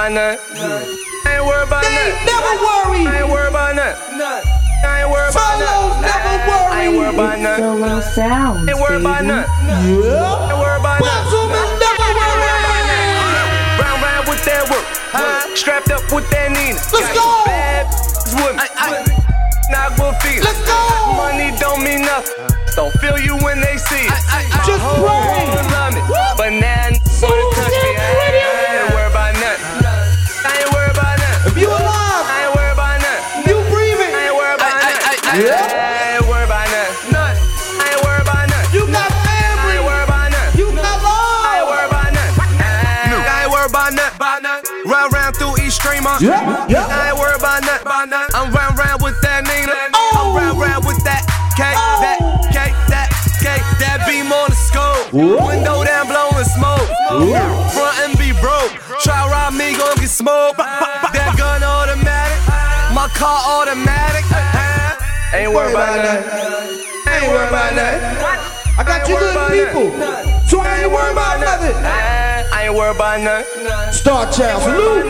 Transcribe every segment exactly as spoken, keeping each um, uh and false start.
about nothing. I ain't worried about nothing. Never worry. I ain't worried about nothing. I ain't worried about nothing. Never worry. I ain't worried about nothing. Solo sounds, I ain't worried about nothing. Yeah. I ain't worried about nothing. Bosman, never worry. Round round with that work. Strapped up with that Nina. Let's go. Bad with me. Not good feeling. Let's go. Money don't mean nothing. Don't feel you when they see it. Just pray. Love me, but now wanna touch me. I ain't worried about nothing. I ain't worried about nothing. If you alive, I ain't worried about nothing. you breathing. I ain't worried about nothing. Yeah. I ain't worried about nothing. I ain't worried about nothing. You got I family. ain't worried about nothing. You got love. I ain't worried about nothing. I ain't worried about nothing. Run round through East Streamer. Yeah, yeah. I ain't worried about nothing. I'm round round with that Nina. Oh. I'm round round with that K, that K, that K, that beam on the scope. Ooh. Window down blowing smoke. Ooh. Front and be broke. Try rob me, gon' get smoked. That gun automatic. My car automatic. Ain't worried about nothing. Ain't worried about nothing. I got you good people, so I ain't worried about nothing. I ain't worried about nothing. Star Child, salute.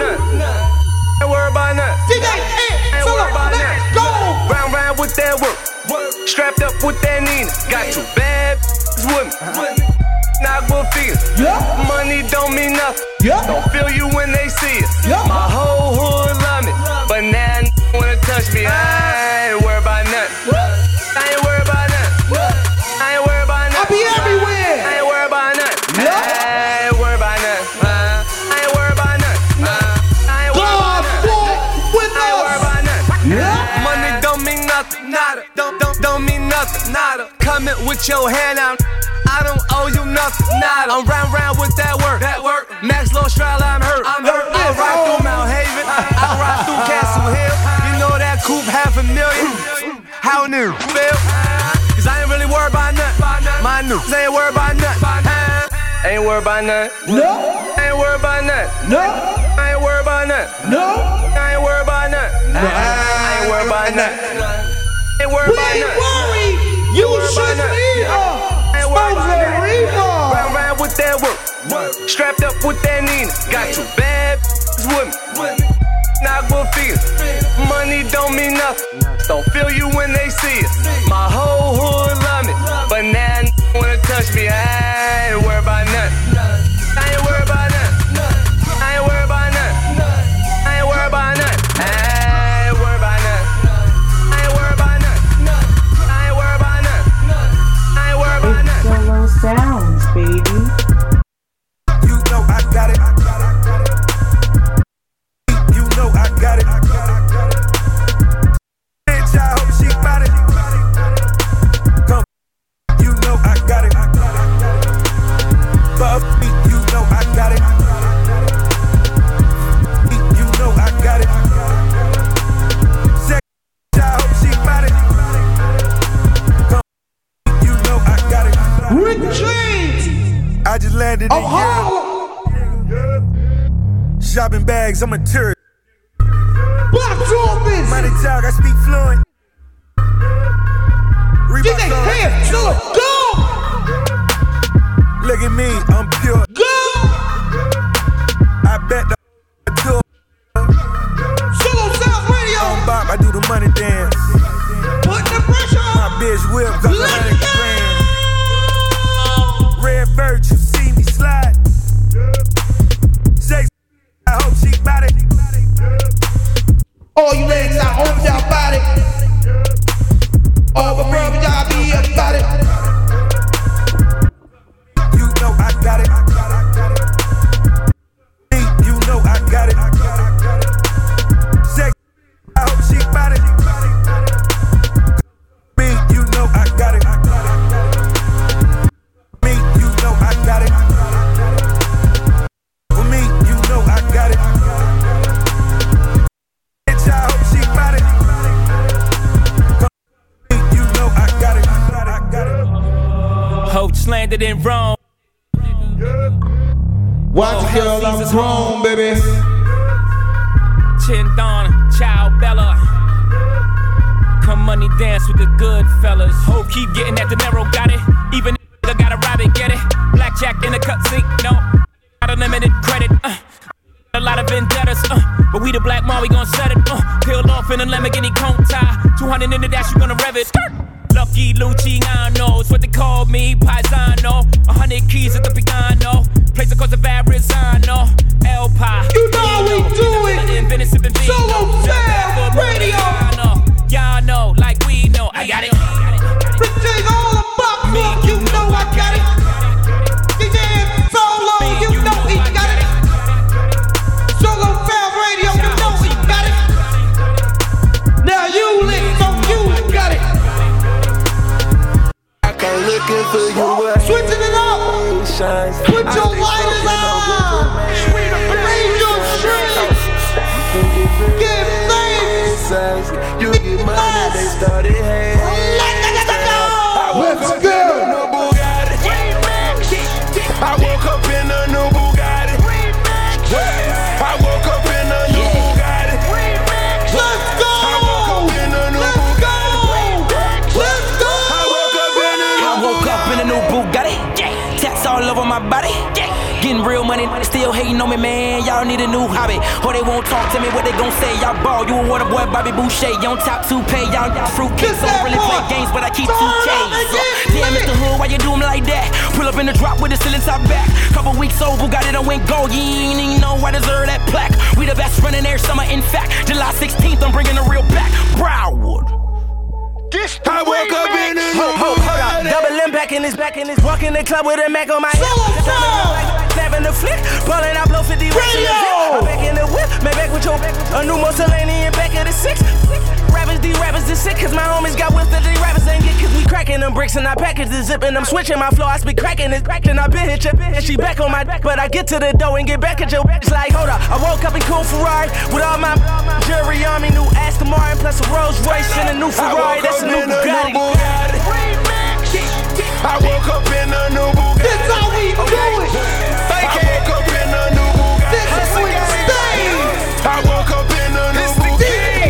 Ain't worried about nothing. D J, hey, Ain't solo, worried about let's nothing. go. Round round with that work. Strapped up with that Nina. Got two bad with me. Not good feeling. Yeah, Money don't mean nothing. yeah, Don't feel you when they see it. yeah. My whole hood love me, but now wanna touch me. I ain't worried about nothing. I ain't worried about nothing. I ain't worried about I nothing. be I everywhere. ain't worried about nothing. Yeah. I ain't worried about nothing. I ain't worried about nothing. I ain't worried about God nothing. walk with I ain't worried us. about nothing. Yeah. Money don't mean nothing, nada. Don't don't don't mean nothing, nada. Coming with your hand out. I don't owe you nothing, nada. I'm round round with that work. That work. Max Low Stroud, I'm hurt. I'm hurt. I ride through Mount Haven. I ride through Castle Hill. You know that coupe half a million. How new? Feel? Cause I ain't really worried about nothing. My news ain't worried about nothing. Ain't worried about nothing. No, Ain't worried about nothing. no, I ain't worried about nothing. no. I ain't worried about nothing. I ain't worried about nothing. Ain't worried We about ain't nothing. worried. You worried about should nothing. be Ain't a worried about sponsor nothing. Reaper. Round round with that work. Strapped up with that Nina. Got two bad with me. Not good feeling. Money don't mean nothing. Don't feel you when they see it. My whole hood love me, but now wanna touch me. I ain't worried about nothing. I ain't worried about nothing. I ain't worried about nothing. I ain't worried about nothing. I ain't worried about nothing. I ain't worried about nothing. I ain't worried about nothing. I ain't worried about nothing. Solo sounds, baby. You know I got it. You know I got it. Bitch, I hope she got it. Come, you know I got it. Fuck me, you know I got it. You know I got it. Sex, I hope she got it. Come, you know I got it. Rick James I just landed of in Harlem. Europe. Shopping bags, I'm a tourist. Box office. Money talk, I speak fluent. D J, Reebok on. hey, solo, go, Look at me, I'm pure. go. I bet the tour. Solo Sound Radio. On bop, I do the money dance. Put the pressure My on. bitch whip, cause a Let's hundred go. grand. Red bird, you see me slide. Say, I hope she got it. All you ladies, I hope y'all body. All the brothers, y'all be about it. You know I got it. Me, you know I got it. Say, I hope she got it. Me, you know I got it. Me, you know I got it. For me, you know I got it. Bitch, I hope she got it. Me, you know I got it. I got it. Hope just landed in Rome. Watch it, girl, I'm grown, baby. Chin Don, Ciao Bella. Come money dance with the good fellas. Hope keep getting that dinero, got it. Even nigga gotta rob it, get it. Blackjack in the cut seat, no. Got unlimited credit. Uh, a lot of vendettas. we gon' set it. Uh, peeled off in a Lamborghini cone tie. two hundred in the dash, you gonna rev it. Lucky Luciano, it's what they call me, Paisano. A hundred keys at the piano. Place across the Verrazano. El Pa. You know how we do it. Solo Sound Radio. Y'all know, like we know. I got it. The thing all about me, you know I got it. D J Solo, you know he got it. Solo Sound Radio, you know he got it. Now you lit, so you got it. I'm looking for you. Switching it up. Put your lighters on. Raise your strings. Give thanks. You get money, they started hating. Let's go. I woke up in a new Bugatti. I woke up in a new Bugatti. Let's go. I woke up in a new Bugatti. Let's go. I woke up in a new I woke up in a new Bugatti. Tats all over my body. Getting real money, still hating on me, man. Y'all need a new hobby, or they won't talk to me. What they gon' say? Y'all ball, you a water boy, Bobby Boucher. You on top two pay, y'all got fruitcakes. I don't really play games, but I keep two K's. So, damn, Mister Hood, why you do 'em like that? Pull up in the drop with the ceiling top back. Couple weeks old, Bugatti done went gold. You ain't even know I deserve that plaque. We the best running air summer, in fact. July sixteenth, I'm bringing the real back. Broward. I woke up in a new Hold up, double impact in his back in his walk in the club with a Mac on my head. Snapping the flick, ballin' I blow fifty racks in the zip. I'm back in the whip, man back with your a new Mussolini back of the six. Rappers, these rappers is sick, cause my homies got whipped that these rappers ain't get, cause we cracking them bricks and I package the zip and I'm switching my flow. I speak cracking it, cracking, I been hit your bitch and she back on my back, but I get to the door and get back at your bitch like, hold up, I woke up in cool Ferrari with all my jury on me, new Aston Martin plus a Rolls Royce and a new Ferrari, that's a new Bugatti. I woke up in a new Bugatti. That's how we do it. I woke up in a new Bugatti. This is we stay. I woke up in a new Bugatti.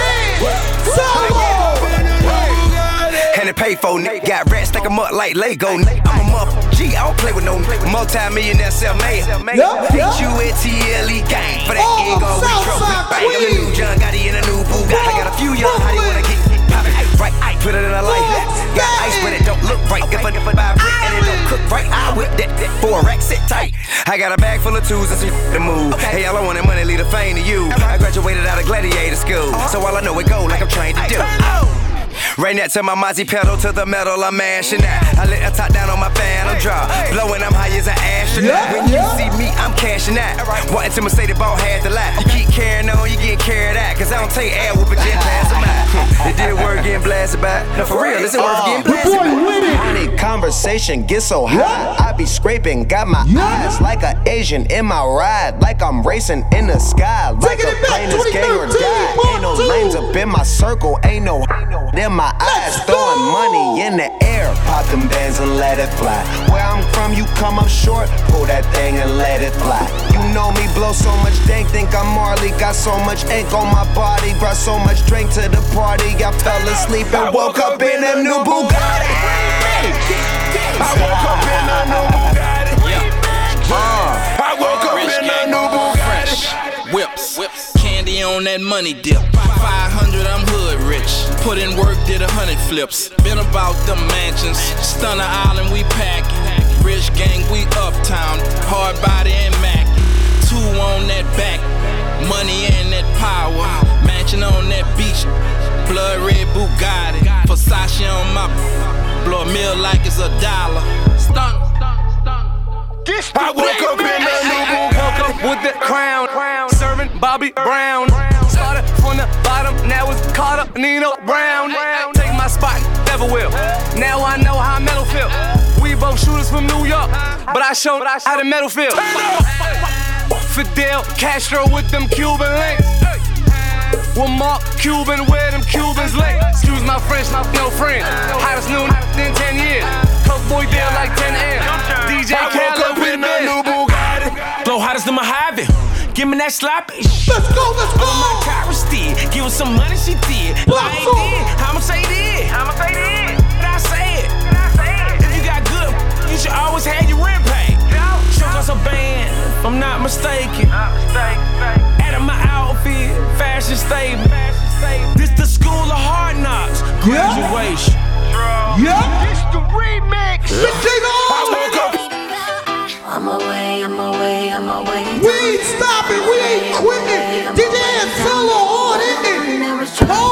Solo. And the payphone nigga got rats stack 'em up like Lego. I'm a muff G, I don't play with no multi-millionaire self-made. H U N T L E gang. For that egg on we trophy. Bang, I'm the new John Gotti in a new Bugatti. I got a few young, how they wanna get poppin'? Right, I put it in a light. Got ice, but it don't look right. If I buy a brick and it don't cook right, I whip that for a rack, sit tight. I got a bag full of tools and some to move. Hey, all I want is money, leave the fame to you. I graduated out of gladiator school, so all I know is go like I'm trained to do. Right now to my Mozzie pedal to the metal, I'm mashing that. I let the top down on my phantom drop, blowing I'm high as an astronaut. When you see me, I'm cashing out. Wanting to say the ball had to lie. You keep carrying on, you get carried out. Cause I don't take air whooping, jet pass them out. It did work getting blasted by. No, for real, it's worth getting blasted by. Honey, conversation get so high. I be scraping, got my eyes like an Asian in my ride. Like I'm racing in the sky. Like a plane is gang or die. Ain't no lanes up in my circle. Ain't no in my eyes. Throwing money in the air. Pop them bands and let it fly. Where I'm from, you come up short. Pull that thing and let it fly. You know me, blow so much dank. Think I'm Marley. Got so much ink on my body. Brought so much drink to the party. I fell asleep and woke up in a new Bugatti. I woke up in a new Bugatti. I woke up in a new Bugatti. Whips, whips, candy on that money dip. five hundred, I'm hood rich. Put in work, did a hundred flips. Been about them mansions. Stunner Island, we packing. Rich gang, we uptown. Hard body and Mac. Two on that back. Money and that power. Mansion on that beach. Blood red Bugatti. Versace on my. Blow a meal like it's a dollar. Stunt. I woke up in a new Bugatti. Woke up with the crown, serving Bobby Brown. Started from the bottom, now it's Carter, Nino Brown. Take my spot, never will. Now I know how metal feel. We both shooters from New York, but I showed how the metal feel. Fidel Castro with them Cuban links. Well, Mark Cuban where them Cubans lay. Excuse my French, my no friend. Hottest new in ten years. Coke boy deal like ten M. D J Khaled with a new Bugatti. Blow hottest than Mojave. Give me that sloppy. Let's go, let's go. On my car steed. Give her some money, she did. Like did. I'ma say did. I'ma say did. But I say it. If you got good, you should always have your rent paid. Show us a band, if I'm not mistaken. Out of my outfit, graduation. Yeah. It's the remix. I'm away, I'm away, I'm away. We ain't stopping, we ain't quitting. D J Solo on it.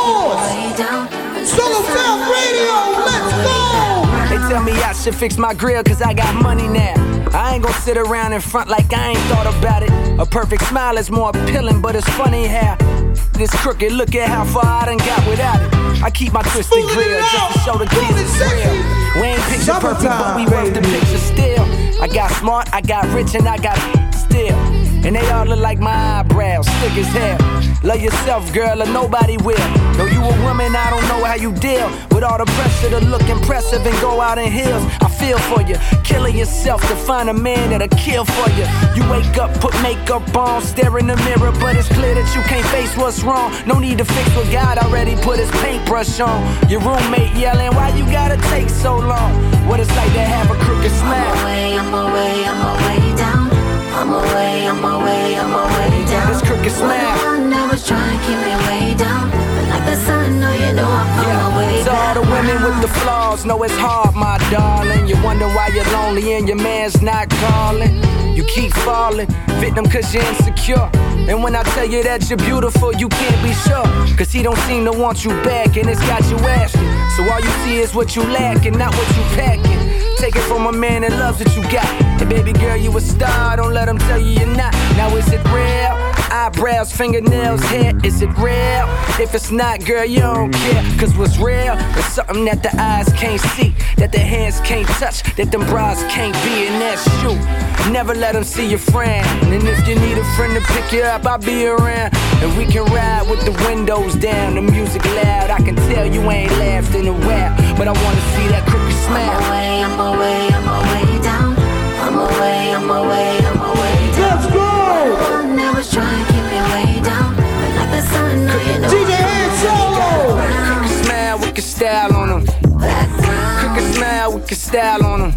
Pause. Solo Sound Radio, let's go. They tell me I should fix my grill cause I got money now. I ain't gon' sit around in front like I ain't thought about it. A perfect smile is more appealing, but it's funny how this crooked, look at how far I done got without it. I keep my twisted grill just to show the kids it's real. We ain't picture perfect, but we worth the picture still. I got smart, I got rich, and I got still. And they all look like my eyebrows, thick as hell. Love yourself, girl, or nobody will. Know you a woman, I don't know how you deal with all the pressure to look impressive and go out in heels. I feel for you, killing yourself to find a man that'll kill for you. You wake up, put makeup on, stare in the mirror, but it's clear that you can't face what's wrong. No need to fix what God already put his paintbrush on. Your roommate yelling, why you gotta take so long? What it's like to have a crooked smile. I'm away, I'm away, I'm away down. I'm away, I'm away, I'm away down. This crooked smile. I never try and keep me way down. But like the sun, no, you know I'm on Yeah. my way To all back. the women with the flaws, know it's hard, my darling. You wonder why you're lonely and your man's not calling. You keep falling, victim cause you're insecure. And when I tell you that you're beautiful, you can't be sure. Cause he don't seem to want you back and it's got you asking. So all you see is what you lack and not what you packing. Take it from a man that loves what you got. And baby girl, you a star, don't let him tell you you're not. Now is it real? Eyebrows, fingernails, hair, is it real? If it's not, girl, you don't care. Cause what's real is something that the eyes can't see, that the hands can't touch, that them bras can't be, and that's you. Never let them see your friend. And if you need a friend to pick you up, I'll be around. And we can ride with the windows down, the music loud. I can tell you ain't laughed in a while, but I wanna see that crooked smile. I'm away, I'm away, I'm away down. I'm away, I'm away, I'm away down. Let's go. I never try and keep me way down. But like the sun, no, you know D J Solo. Crooked smile with your style on them. Crooked smile with your style on them.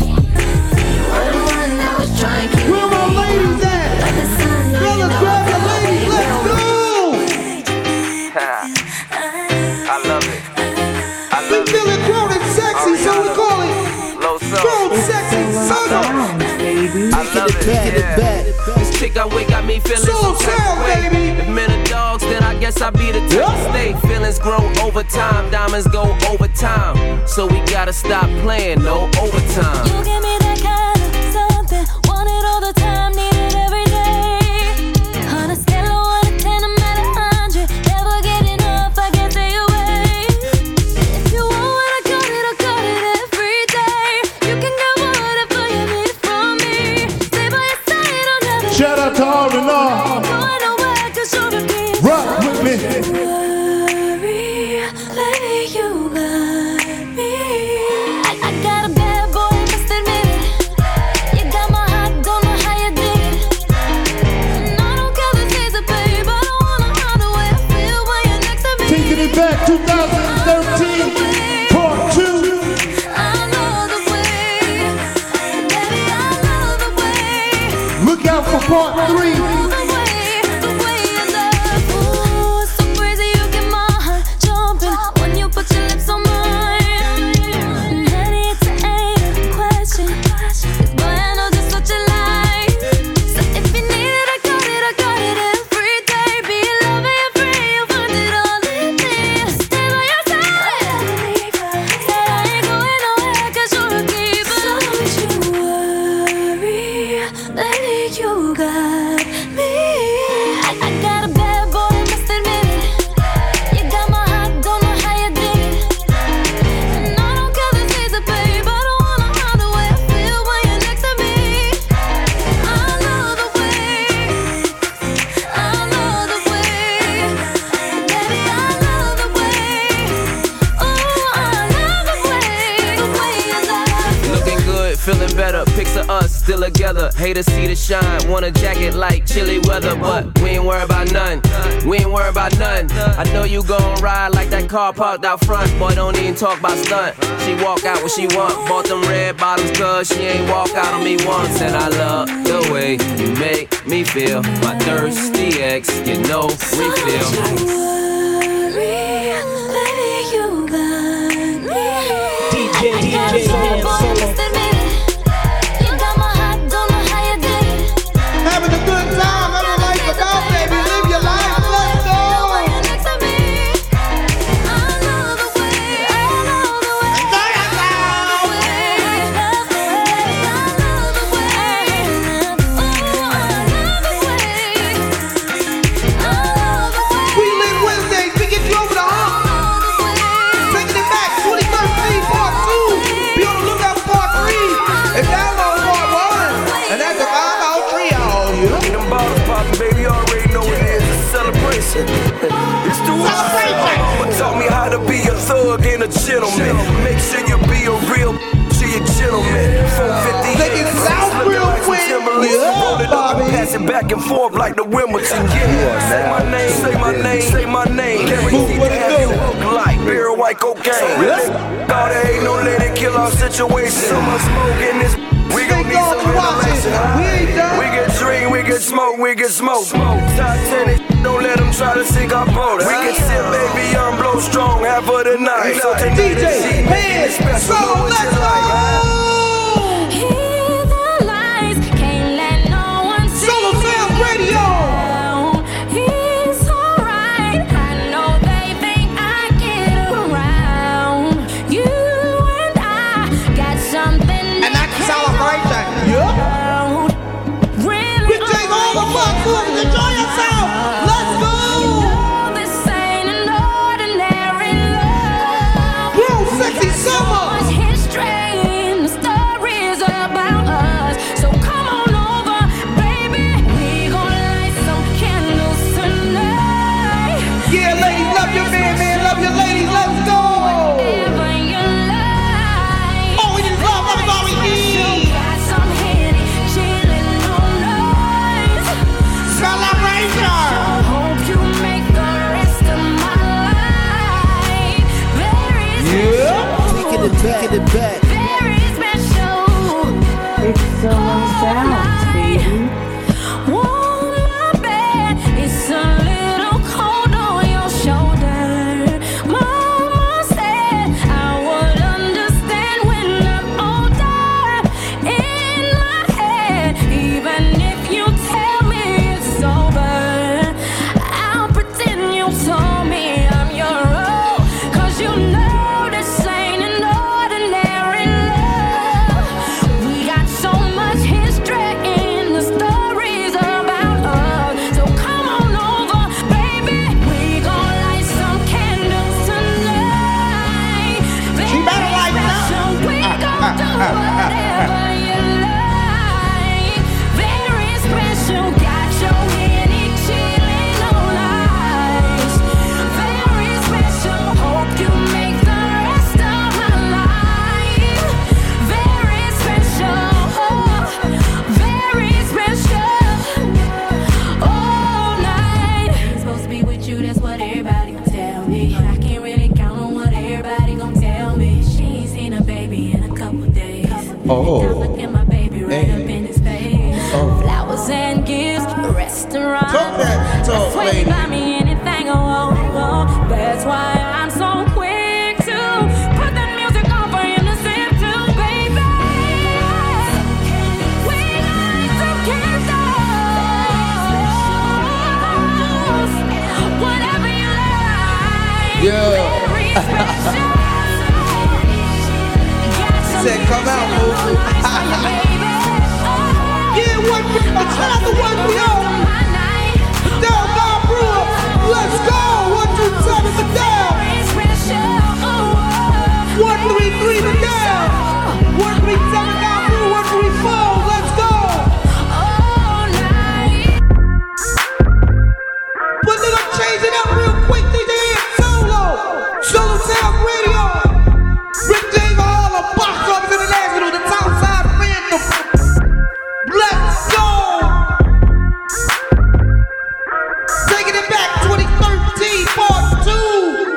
Where my ladies at? Fellas, grab your ladies, let's go. I love it. I We love feeling grown and sexy, so we call it Low grown sexy summer. I love it. Yeah. This chick I with got me feeling Solo some type sound, of way. baby. If men are dogs, then I guess I be the type to stay. Feelings grow over time, diamonds go over time. So we gotta stop playing, no overtime. You give me that kind of something, want it all the time, need it every day. On a scale of one to ten, I'm at a hundred. Never get enough, I can't stay away. If you want what I got it, I got it every day. You can get whatever you need from me. Stay by your side, I'll never Shout out to R and R. going nowhere, cause you're a piece. Rock with me. Worry, letting you got me. I, I got a bad boy, must admit it. You got my heart, don't know how you did it. And I don't care the taste of babe, I don't wanna hide the way I feel when you're next to me. Taking it back, two thousand thirteen, part two. I love the way, baby, I love the way. Look out for part three. The way, the way you love. Ooh, so crazy you get my heart jumping when you put your lips on mine. And honey, it's an ain't a question. 'Cause boy, I know just what you like. So if you need it, I got it, I got it every day. Be loving and free, you'll find it all in me. Stay by your side. Said I ain't going nowhere 'cause you're a keeper. So don't you worry, letting you got me. I, I got a bad boy, must admit it. You got my heart, don't know how you did it. And I don't care the taste of babe, I don't wanna hide the way I feel when you're next to me. I love the way, I love the way, baby, I love the way. Oh, I love the way, the way you love. Looking good, feeling better. Pics of us still together. Hate to see the shine. Want a jacket like chilly weather, but we ain't worried about none. We ain't worried about none. I know you gon' ride like that car parked out front. Boy, don't even talk about stunt. She walk out when she want. Bought them red bottoms cause she ain't walk out on me once. And I love the way you make me feel. My thirsty ex, you know, refill. Worry, letting you got forth like the Wimbledon. Yeah, say my name, say my name, say my name. Guaranteed to have you hooked like beer, white cocaine. God, there ain't no lady kill our situation. So much smoke in this. We gon' need some ventilation. We get drink, we get smoke, we get smoke. Titanic, don't let them try to sink our boat. We can sip, baby, young, blow strong, half of the night. So tonight D J, man, so let's go. Hear the lies, can't let no one see Solo Sound Radio. It's alright, I know they think I get around. You and I got something. And that's celebration. Yeah. Really we take all the fun food and enjoy yourself. Let's go. You know this ain't an ordinary love. Real sexy summer. Much history in the stories about us. So come on over, baby. We gon' light some candles tonight. Yeah, ladies, love your man, man, love your ladies. Let's go. Whatever you like. Oh, we just love, love is all we need. Got some Henny chillin' on us. Celebration. Hope you make the rest of my life very Yeah. Taking it back, taking it back. very special. It's Solo Sounds, baby. Warm my bed, it's a little cold on your shoulder. Mama said I would understand when I'm older. In my head, even if you tell me it's over, I'll pretend you told me I'm your own. 'Cause you know this ain't an ordinary love. We got so much history in the stories about us. So come on over, baby. We gon' light some candles tonight. She better light it up. Special, we gon' do whatever you like. Very special, got your Henny chillin' on ice. Very special, hope you make the rest of my life. Very special, very special. All night. Ain't supposed to be with you, that's what everybody gon' tell me. I can't really count on what everybody gon' tell me. She ain't seen a baby in a couple days. Oh. Now look at my baby right up in his face. Flowers and gifts, restaurant. Talk that talk, That's why you lady. buy me anything I want. That's why I'm so quick to put that music on for him to sip to, baby. We light some candles, whatever you like. Yeah. Very special. Said, come out, Mofu. Yeah, one for uh, shout out to one for y'all. Down, down, brewer. Let's go. One, two, seven, to down. One, three, three, to down. One, three, seven, down, brew. One, three, four. Let's go. But then I'm changing up real quick. D J Solo. Solo Sound Radio. Rick James, all the box office international. The top side fandom. Let's go. Taking it back, twenty thirteen, part two.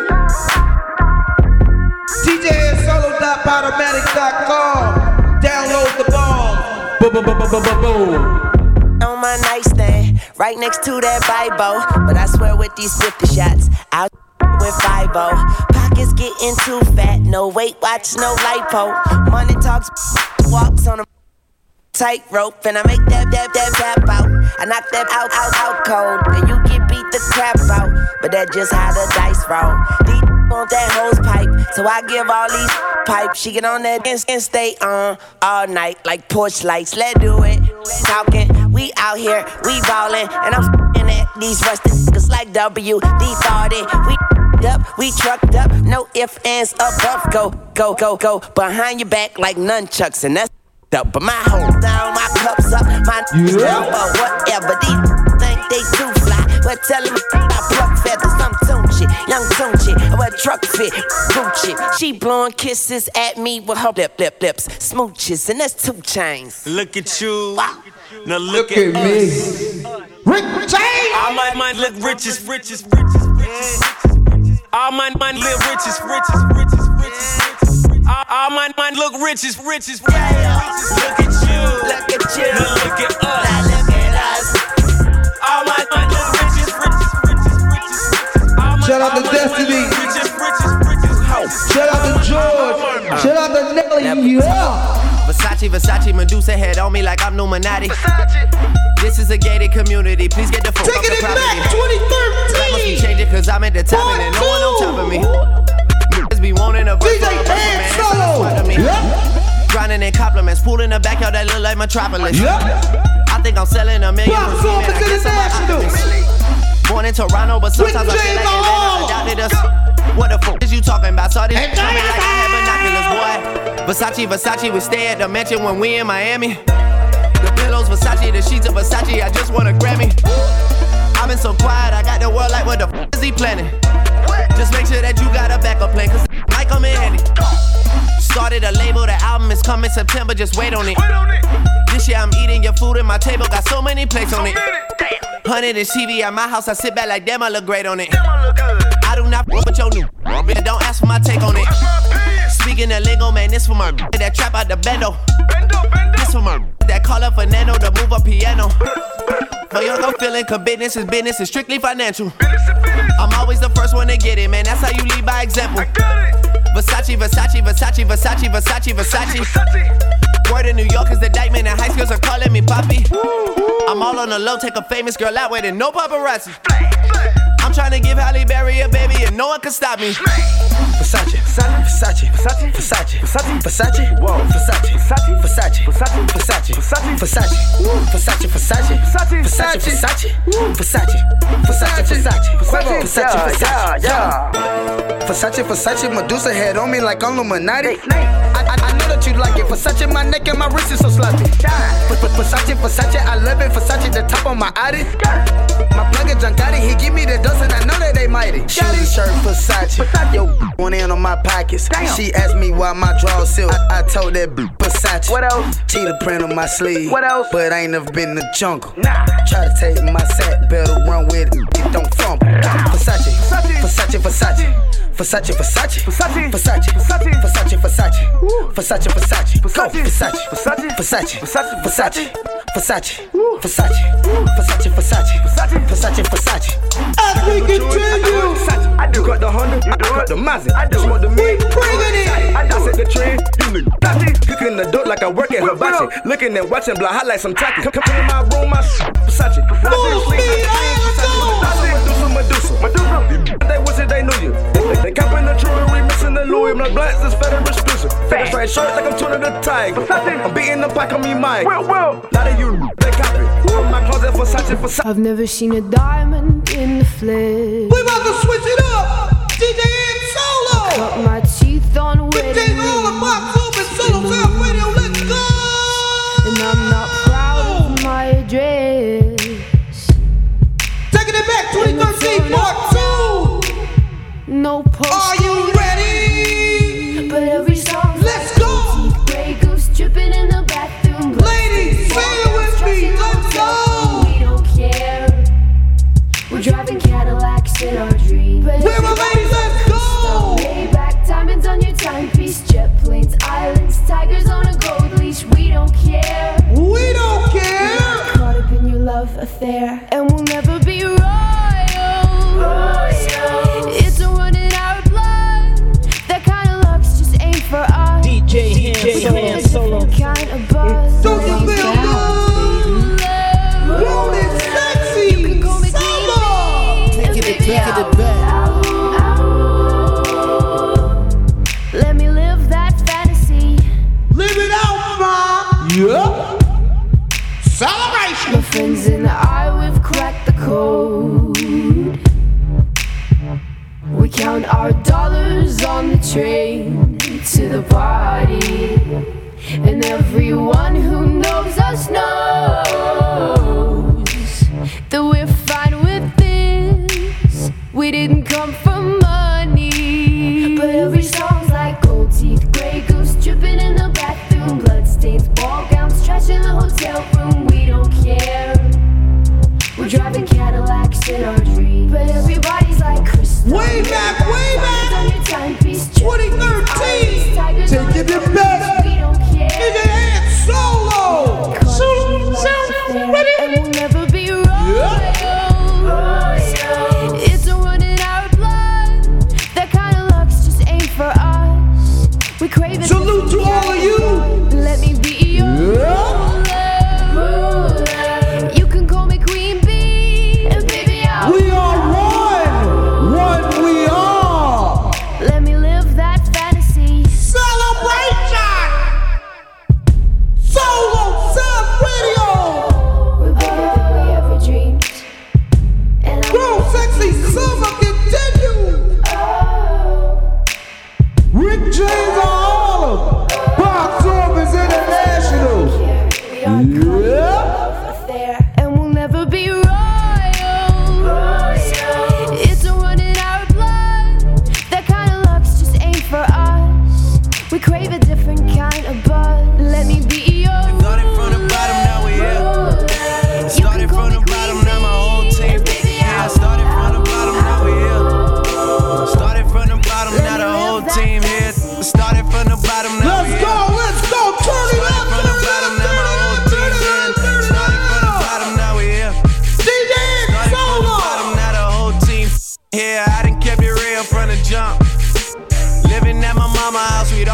D J solo dot podomatic dot com. Download the bomb. Boom, boom, boom, boom, boom, boom. On my nightstand, right next to that Bible. But I swear with these fifty shots, I'll with five oh. Pockets getting too fat, no Weight Watch, no lipo. Money talks, walks on a tightrope, and I make that, that, that tap out. I knock that out, out, out cold, and you get beat the crap out. But that's just how the dice roll. These want that hose pipe, so I give all these pipes. She get on that and, and stay on all night like porch lights. Let's do it. Talking, we out here, we ballin', and I'm f***ing at these rusted niggas like W D forty. We up, we trucked up, no ifs, ands, above. Go, go, go, go, behind your back like nunchucks, and that's up. But my hoes down, my cups up, my yeah. down, but whatever. These think they too fly, but tell them I pluck feathers, I'm Tunchi, young Tunchi, I wear truck fit, Gucci. She blowing kisses at me with her lip, lip, lips, smooches, and that's two chains. Look at you, wow. Now look, look at, at us. me. Rick James. All my mind look riches, riches, riches, riches. All my mind live riches, riches, riches, riches. All, all my mind look riches, riches, riches. Look at you, look at you, look at us, look at us. All my mind look riches, riches, riches, riches. Shout out to Destiny. Riches, riches, riches. Shout out to George. Shout out to Nelly. Yeah. Versace, Versace, Medusa head on me like I'm Illuminati. This is a gated community. Please get the fuck off the property. Taking it back, twenty thirteen. That must be changing cause I'm at the top and there's no one on top of me. Niggas be wanting a verse D J from a Dan man, Solo. that's me. Yep. Grinding in compliments, pool in the backyard that look like Metropolis. Yep. I think I'm selling a million. Box office International. Born in Toronto, but sometimes I feel like Atlanta adopted us. What the fuck is you talking about? Saw this shit coming like I had binoculars, boy. Versace, Versace, we stay at the mansion when we in Miami. The pillows, Versace, the sheets of Versace, I just want a Grammy. I've been so quiet, I got the world like, what the f is he planning? Just make sure that you got a backup plan, cause might come in handy. Started a label, the album is coming September, just wait on it. This year I'm eating your food and my table got so many plates on it. Hundred inch T V at my house, I sit back like damn, I look great on it. I do not f with your new, don't ask for my take on it. Speaking of lingo, man, this for my that trap out the bendo. This for my that call up Fernando to move a piano. For your no feeling, cause business is business, it's strictly financial. I'm always the first one to get it, man, that's how you lead by example. Versace, Versace, Versace, Versace, Versace, Versace. Word in New York is the indictment and high schools are calling me poppy. I'm all on the low, take a famous girl out with it, no paparazzi. I'm trying to give Halle Berry a baby and no one can stop me. Versace, Versace, Versace, Versace, Versace, Versace, whoa, Versace, Versace, Versace, Versace, Versace, Versace, Versace, Versace, Versace, Versace, Versace, Versace, Versace, Versace, Versace, yeah. Versace, Versace, Medusa head on me like I'm Illuminati. I, I, I know that you like it. Versace, my neck and my wrist is so sloppy. Versace, Versace, I love it. Versace, the top of my Audi. My plug is Giancotti, he give me the dose and I know that they mighty. Shoes and shirt, Versace. Yo, one in on my pockets. Damn. She asked me why my drawers silk. I, I told that b- Versace. What else? Cheetah print on my sleeve. What else? But I ain't never been in the jungle. Nah. Try to take my sack, better run with it. It don't fumble. Versace, Versace, Versace, Versace. Versace, Versace, Versace, Versace, Versace, Versace, Versace, Versace, Versace, Versace, Versace, Versace, Versace, Versace, Versace, Versace, Versace, Versace, Versace. As we continue, I do got the Honda, you got the Mazda, I do smoke the meat, bringing it. I set the trend, you look nasty, cooking the dope like I work at Hibachi, looking and watching, block hot like some tacky. Come to my room, my Versace, Full speed, Medusa, Medusa, Medusa. They wish it they knew you. They copping the jewelry, missing the Louis. My blacks is fed and exclusive. Fat straight shirt like I'm turning the tiger. I'm beating the pack on me, Mike. Well, well. Now that you, they copy. My closet Versace, Versace. I've never seen a diamond in the flesh. We about to switch it up. D J N Solo. Cut my teeth on wedding rings. all the box open. Solo Sound Radio, let's go. And I'm not proud of my address. Taking it back, twenty thirteen part two. No post. Are you ready? But every song. Let's go. Grey goose dripping in the bathroom. Ladies, say it with me. Let's go. We don't care. We're driving Cadillacs in our dreams. Where my ladies? Let's go. Maybach diamonds on your timepiece. Jet planes, islands, tigers on a gold leash. We don't care. We don't care. We're caught up in your love affair, and we'll never be royal. It's a running our blood. That kind of luck's just ain't for us. D J Han Solo. Kind of buzz. Don't you feel good? Roll it sexy. Summer. Taking it back, it back. Let me live that fantasy. Live it out, ma. Yeah. Celebration. My friends and I, we've cracked the code. We count our dollars on the train to the party. And everyone who knows us knows that we're fine with this. We didn't come for money. But every song's like gold teeth, grey goose dripping in the bathroom, bloodstains, ball gowns, trash in the hotel room. We don't care. We're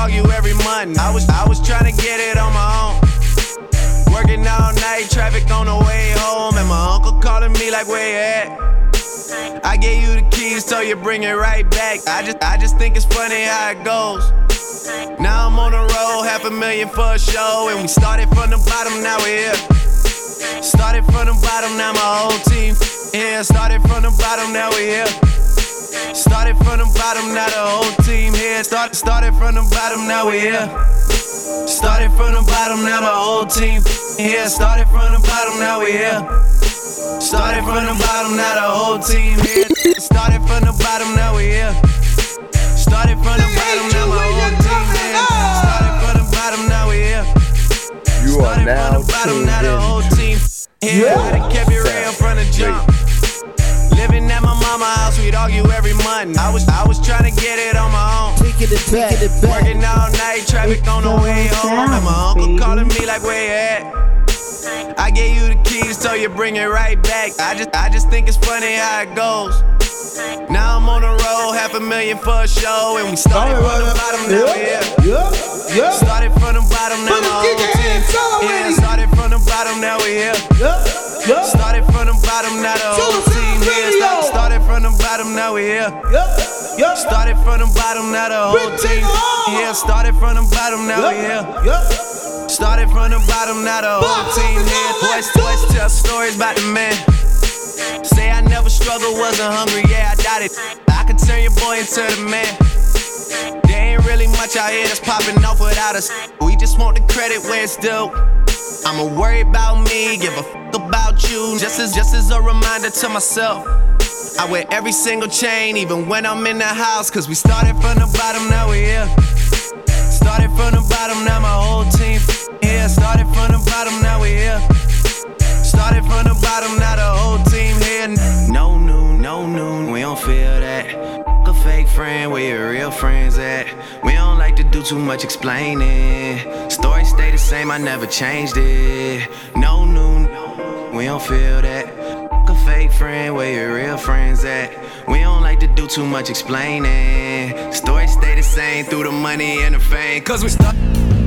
argue every month. I was, I was trying to get it on my own. Working all night, traffic on the way home, and my uncle calling me like, where you at? I gave you the keys, so you bring it right back. I just, I just think it's funny how it goes. Now I'm on the road, half a million for a show, and we started from the bottom, now we're here. Started from the bottom, now my whole team here. Started from the bottom, now we're here. Started from the bottom, now the whole team here. Start, started from the bottom, now we're here. Started from the bottom, now the whole team here. Started from the bottom, now we're here. Started from the bottom, now the whole team here. Started from the bottom, now we're here. Started from the bottom, now my whole team here. Started from the bottom, now we're here. You are now tuned in. Yeah, I kept it real from the jump. Living at my mama's house, we'd argue every month. I was, I was trying to get it on my own. Taking it back, taking it back. Working all night, traffic on the way home, and my uncle calling me like, where you at? I gave you the keys, so you bring it right back. I just, I just think it's funny how it goes. Now I'm on the road, half a million for a show, and we started from the bottom, now we're here. Yeah, yeah. Started from the bottom, now my whole team. Yeah, started from the bottom, now we're here. Yeah, yeah. Started from the bottom, now the whole team here. Started, started from the bottom, now we're here. Yeah, yeah. Started from the bottom, now the whole team here. Started from the bottom, now we're here. Yeah. Started from the bottom, now the whole team here. Boys, boys tell stories about the man. Say I never struggled, wasn't hungry, yeah, I doubt it. I could turn your boy into the man. There ain't really much out here that's popping off without us. We just want the credit where it's due. I'ma worry about me, give a fuck about you. Just as, just as a reminder to myself. I wear every single chain, even when I'm in the house. Cause we started from the bottom, now we're here. Started from the bottom, now my whole team here. Started from the bottom, now we're here. Started from the bottom, now the whole team here. No noon, no noon, we don't feel that. A fake friend, where your real friends at? We don't like to do too much explaining. Stories stay the same, I never changed it. No noon, we don't feel that. A fake friend, where your real friends at? We don't like to do too much explaining. Stories stay the same through the money and the fame. Cause we stuck.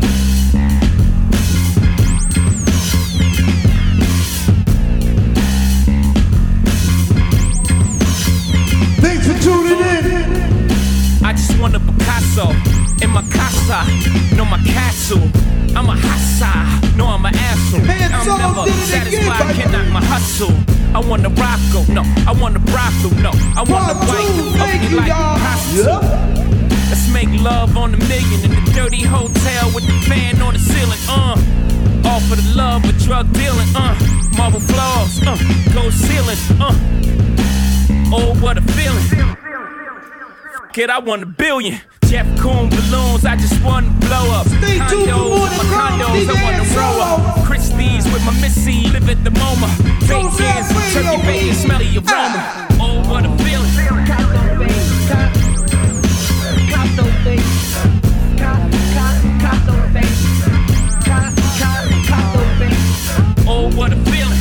Thanks for tuning in. I just want a Picasso in my casa, no my castle. I'm a hassa, no I'm an asshole. I'm never satisfied, cannot my hustle. I want a Rocco, no, I want a brothel, no, I want a bike, up me like a hostile. Let's make love on the million in the dirty hotel with the fan on the ceiling, uh. All for the love of drug dealing, uh. Marble floors, uh. Gold ceiling, uh. Oh, what a feeling. Kid, I want a billion. Jeff Koon balloons, I just want to blow up. Stay tuned for more Condos, my condos, I want to roll up. Christie's with my Missy, live at the MoMA. Bacons, turkey bacon, smell the aroma. Oh, what a feeling. Oh, what a feeling.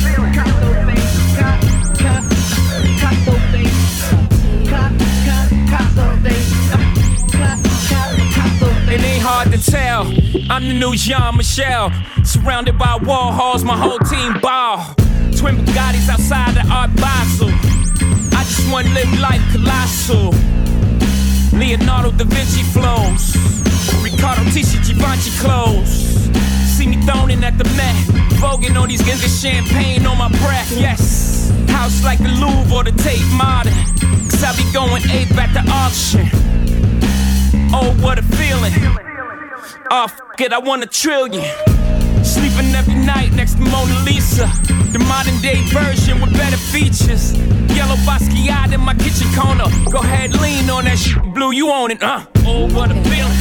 It ain't hard to tell. I'm the new Jean Michel. Surrounded by Warhols, my whole team ball. Twin Bugattis outside the Art Basel. I just want to live life colossal. Leonardo da Vinci flows. Riccardo Tisci Givenchy clothes. See me thrown in at the Met. Voguing on these gins of champagne on my breath. Yes. House like the Louvre or the Tate Modern. Cause I be going ape at the auction. Oh, what a feeling. Oh, f*** it, I want a trillion. Sleeping every night next to Mona Lisa. The modern day version with better features. Yellow Basquiat in my kitchen corner. Go ahead, lean on that shit. Blue, you own it, huh? Oh, what a feeling.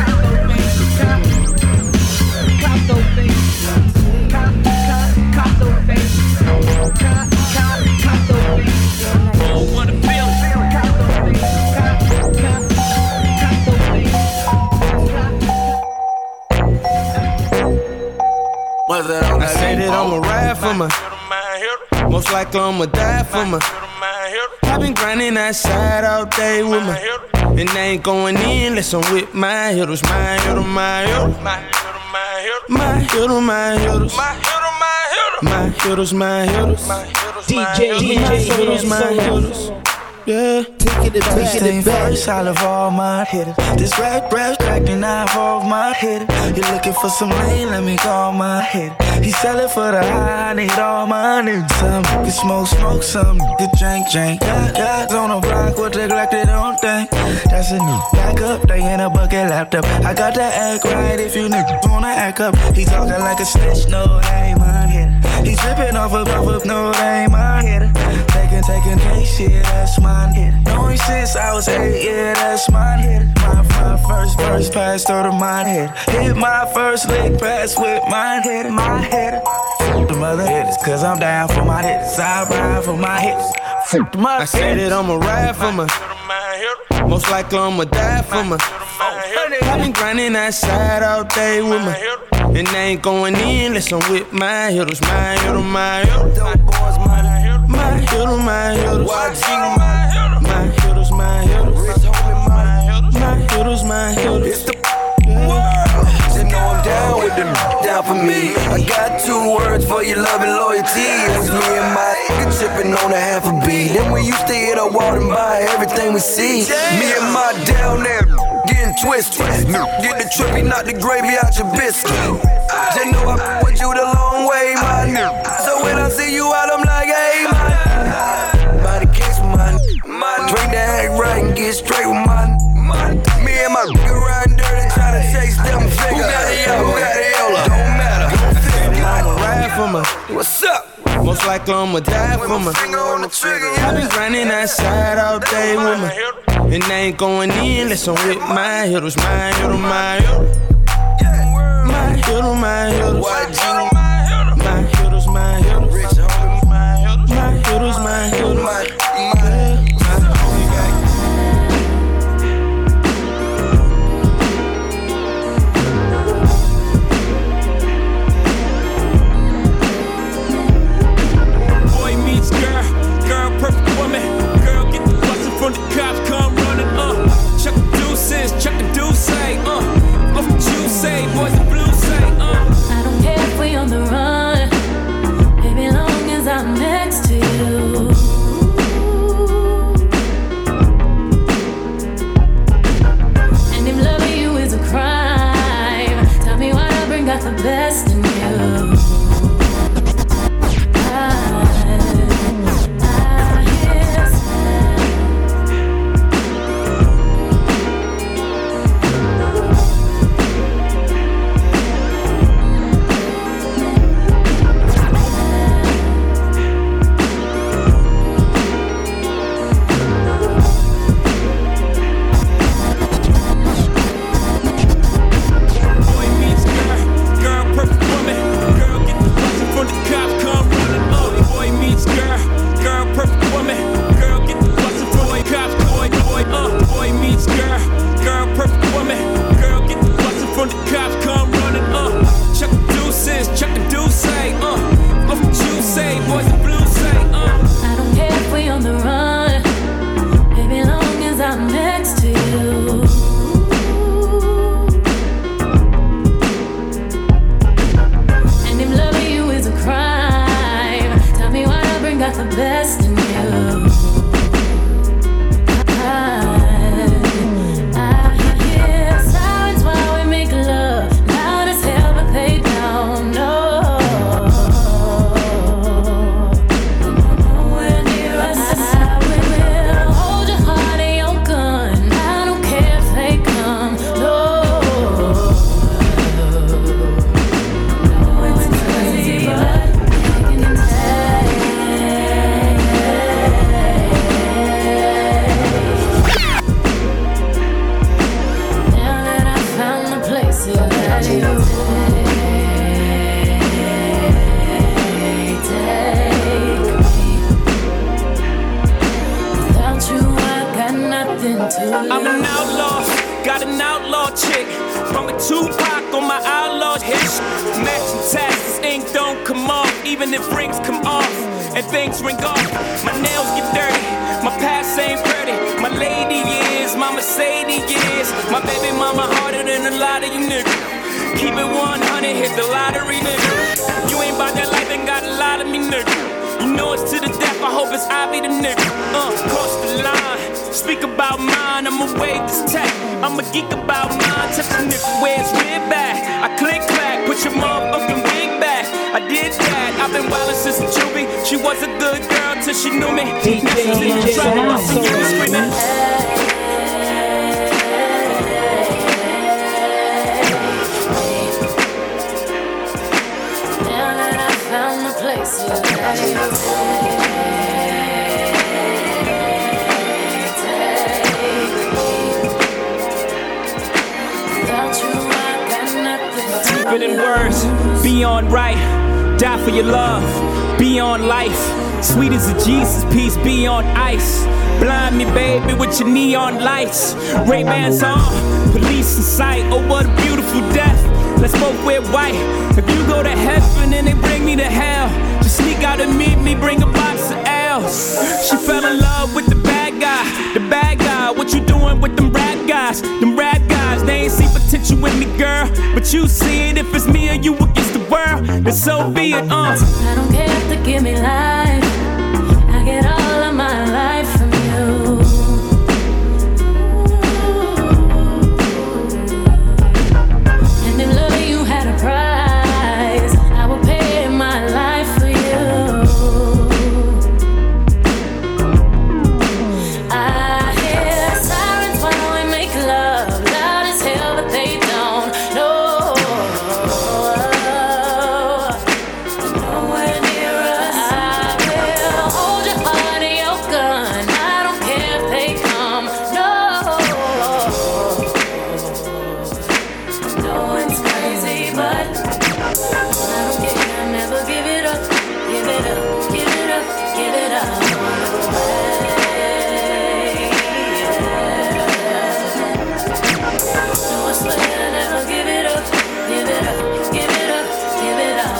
Oh, what a feeling. I say that I'ma ride for my. Most likely I'ma die for my. I've been grinding that side all day with my and I ain't going in unless I'm with my hitters, my hitter, my hitter, my hitter, my hitters, my hitters, my hitters, D J, D J, hitters, my hitters. Yeah, taking it back, taking it back. First out of all my hitters. This rap, rap, cracking off of my hitter. You looking for some lane? Let me call my hitter. He sellin' for the high, I need all my niggas. Some can smoke, smoke, some can drink, drink. Got guys on the block with the Glock, they don't think. That's a new back up, they in a bucket laptop. I got to act right if you niggas wanna act up. He talking like a snitch, no, that ain't my hitter. He tripping off a buff up, no, that ain't my hitter. Taking, taking, hey, shit, that's my hitter. Knowing since I was eight, yeah, that's my hitter. My, my first verse pass through the mind hitter. Hit my first lick pass with my hitter, my hitter. Fuck the mother hitters, cause I'm down for my hitters. I ride for my hitters. Fuck the mother I said that I'ma ride for my most likely I'ma die for my I've been grinding that side all day with my and I ain't going in unless I'm with my hitters, my hitter, my hitter. My hitter, my hitters. My hitters, my hitters. My hitters, my hitters. They know I'm down with them, down for me. I got two words for your love and loyalty. It was me and my nigga tripping on a half a beat. Then we used to hit a wall and buy everything we see. Me and my down there getting twisted. Get the trippy, knock the gravy out your biscuit. Just know I with you the long way, my nigga. So when I see you out, I'm like, hey, my by the case with my my drink that act right and get straight with my my me and my nigga riding dirty, trying to chase them figures. Who got the yellow? Who got the yellow? Don't matter. I'ma ride for my. What's up? Most likely I'ma die for my. I've been grinding that side all day with my and I ain't going in unless I'm with my hitters, my hitter, my hitter. My hitter, my hitters. My hitters, my hitters. My hitters, my hitters. Boy meets girl, girl perfect woman. Girl get the bustin' from the cops, come running up. Chuck the deuces, chuck the deuce say, uh. Off what you say, boys the blue say, uh. I don't care if we on the run, baby, long as I'm next to you. And if loving you is a crime, tell me why I bring out the best in you. I'm an outlaw, got an outlaw chick. Bumpin' Tupac on my outlaw hit. Matching taxes, ink don't come off, even if rings come off and things ring off. My nails get dirty, my past ain't pretty. My lady is, my Mercedes is. My baby mama harder than a lot of you niggas. Keep it one hundred, hit the lottery, nigga. You ain't about that life and got a lot of me, nigga. You know it's to the death, I hope it's I be the nigga. Uh, cross the line, speak about mine, I'ma wave this tech. I'm a geek about mine, touch a nigga where it's red back. I click clack, put your motherfucking wig back. I did that, I've been wildin' since the juvie. She was a good girl till she knew me. Now she's in the trouble, I see you screaming. Now that I found the place you Deeper than words, beyond right. Die for your love, beyond life. Sweet as a Jesus piece, beyond ice. Blind me, baby, with your neon lights. Ray-Bans on, police in sight. Oh, what a beautiful death. Let's both wear white. If you go to heaven and they bring me to hell, just sneak out and meet me, bring a box of L's. She fell in love with the bad guy, the bad guy. What you doing with them rap guys? Them rap guys, they ain't see potential with me, girl. But you see it, if it's me or you against the world, then so be it, uh. I don't care if they give me life, I get all of my life from you. And if loving you had a price, I would pay my life for you. I hear sirens when we make love, loud as hell, but they don't know. Nowhere near us. I will hold your heart and your gun. I don't care if they come. No. No one's crazy, but I don't care. Never give it up. Give it up. Give it up. Give it up. No, I swear I never give it up. Give it up. Give it up. Give it up.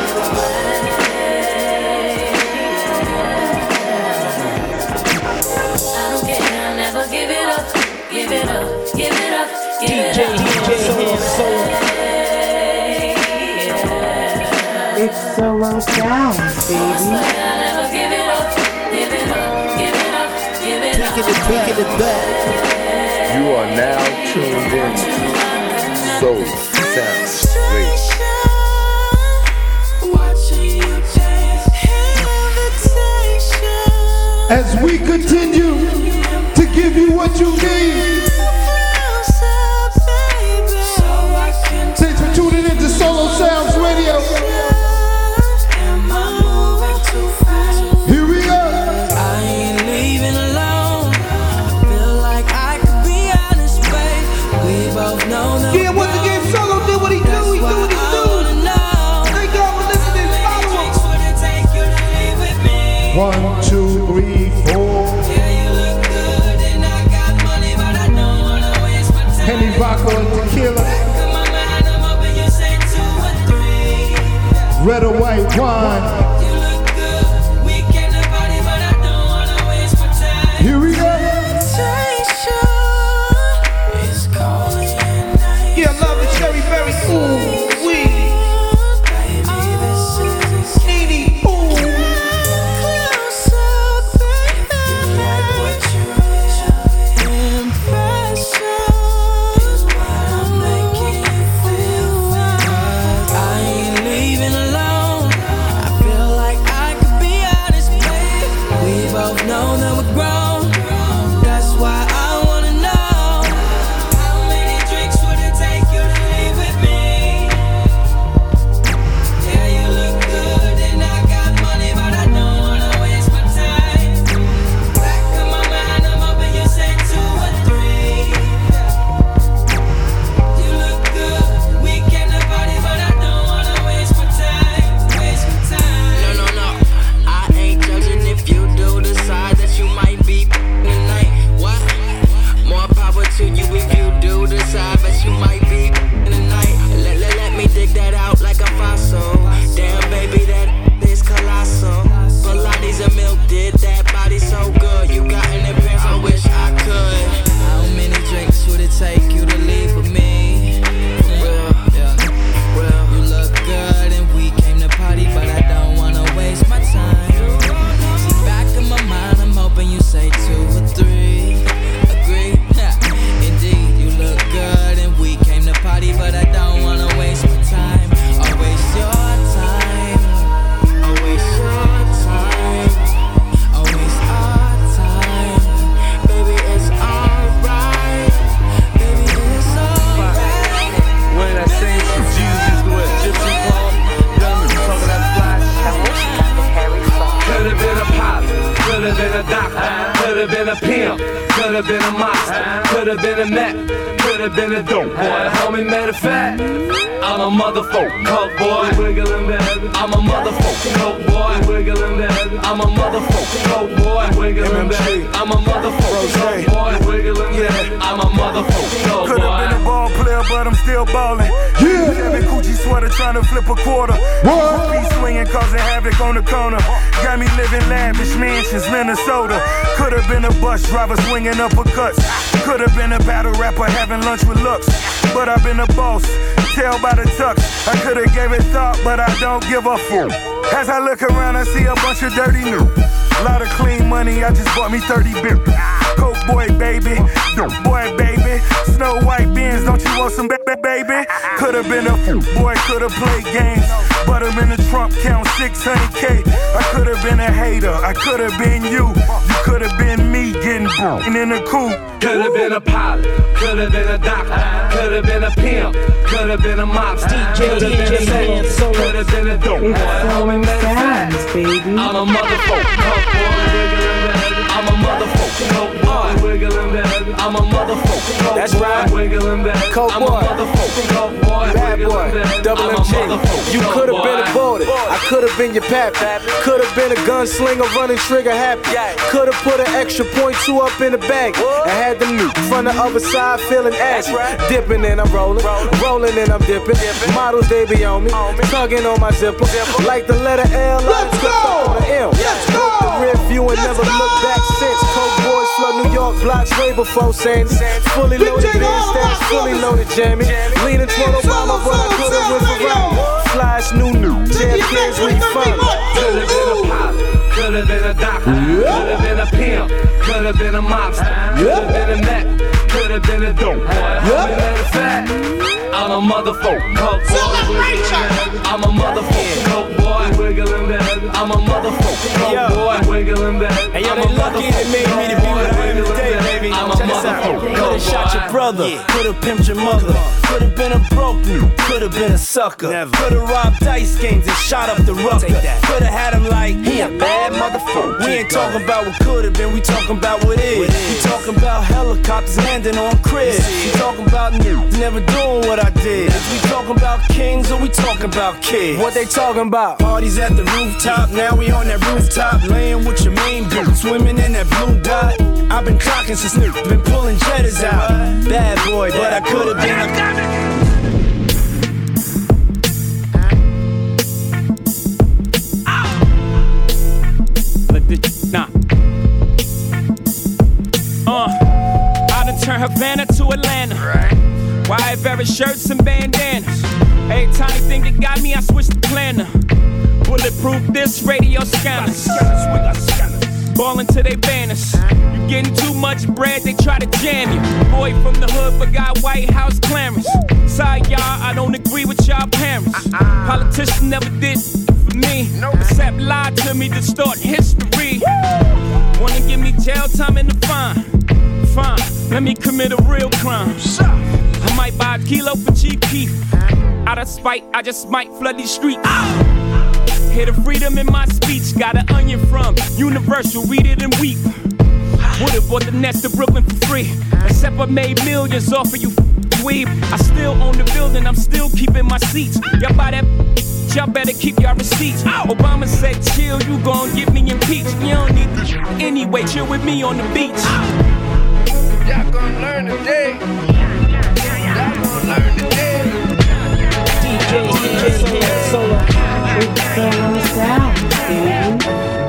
I don't care. I never give it up. Give it up. Give it up. Give it up. It's solo sounds, baby. Taking it, taking it back. You are now tuned in to Soul Sounds Radio. As we continue to give you what you need. Thanks for tuning in to Solo Sounds Radio. Here we go. I ain't leaving alone. Feel like I could be honest, babe. We both know that. Yeah, once again, Solo did what he do. He do what he do. Thank y'all for listening. Follow us. One, two, three, four. Henny vodka and tequila. Red or white wine. Here we go. Yeah, love the cherry berry. Ooh, wee. Needy, ooh. I ain't leaving alone. I feel Could've been a monster, could've been a Mac, could've been a dope boy. Homie, matter of fact, I'm a motherfucker, coke boy. Wiggling baby, I'm a motherfucker, coke boy. Wiggling baby, I'm a motherfucker, coke boy. Wiggling baby, I'm a motherfucker, coke boy. Wiggling baby, I'm a motherfucker, coke boy. Could've been a ball player, but I'm still ballin'. Yeah. Chevy Gucci sweater trying to flip a quarter. Feet swinging, causing havoc on the corner. Got me living lavish mansions, Minnesota. Could've been a bus driver swinging uppercuts. Could've been a battle rapper having lunch with looks. But I've been a boss, tell by the tux. I could've gave it thought, but I don't give a fuck. As I look around, I see a bunch of dirty new. Lot of clean money, I just bought me thirty beer. Coke boy, baby, dope boy, baby. Snow White Benz, don't you want some ba- ba- baby? Could've been a boy, could've played games. But I'm in the trunk, count six hundred K. I could've been a hater, I could've been you. You could've been me getting broken in the coupe. Could've been a pilot, could've been a doctor, could've been a pimp, could've been a mobster, could've been a saint, could've been a dope boy. Homie, matter of fact, I'm a motherfucker, coke boy, wiggling baby. I'm a motherfucker, coke boy, wiggling baby. I'm a motherfucker, coke That's boy, right. wiggling baby. Coke I'm a boy, motherfucker, coke boy, bad boy, wiggling baby. double I'm M G. a motherfucker, You coke could've boy. been aborted. I could've been your pappy. Could've been a gunslinger running trigger happy. Could've put an extra point two up in the bag and had them new from the other side feeling ashy. Dipping and I'm rolling, rolling and I'm dipping. Models they be on me, tugging on my zipper like the letter L. Let's go. On the M. Let's go. The rear view and never look back since. Coke boys flood New York blocks way before Sandy. Fully loaded bandstands, fully loaded jammy. Leaning toward Obama, but I could've went for Rami. Flies new new, J F K's where you from. Could've been a pilot, could've been a doctor, could've been a pimp, could've been a mobster, could've been a Mac, could've been a dope boy. Homie, matter of fact, I'm a motherfucker, coke boy. I'm a motherfucker, coke boy, wiggling baby. I'm a motherfucker, coke boy, wiggling baby. Hey yo, they lucky they made me to be what I am today, baby. I'm a Check this out. motherfucker. Could've shot your brother, could've pimped your mother, could've been a broke new, could've been a sucker, could've robbed dice games and shot up the rucker, could've had him like he a bad motherfucker. We ain't talking about what could've been, we talking about what is. We talking about helicopters landing on cribs. We talking about niggas never doing what I did. Is we talking about kings or we talking about kids? What they talking about? Parties at the rooftop, now we on that rooftop, laying with your main bitch, swimming in that blue dot. I've been clocking since niggas been pulling jetters out. Bad boy, but I could've been a Nah. Uh, I done turned Havana to Atlanta. Wide Barrett shirts and bandanas. Every tiny thing that got me, I switched the planner. Bulletproof this radio scanners. Ballin' to they banners. You getting too much bread, they try to jam you. Boy from the hood forgot White House clearance. Sorry y'all, I don't agree with y'all parents. Politicians never did for me, except lie to me, distort history. Wanna give me jail time and the fine? Fine, let me commit a real crime. I might buy a kilo for cheap beef. Out of spite, I just might flood these streets. Hear the freedom in my speech. Got an onion from Universal, read it and weep. Would've bought the Nest to Brooklyn for free, except I made millions off of you dweeb. I still own the building, I'm still keeping my seats. Y'all buy that, y'all better keep y'all receipts. Obama said chill, you gon' get me impeached. You don't need this anyway, chill with me on the beach. Y'all gon' learn today. Y'all gon' learn today. D J, D J, solo. It's solo sound, baby.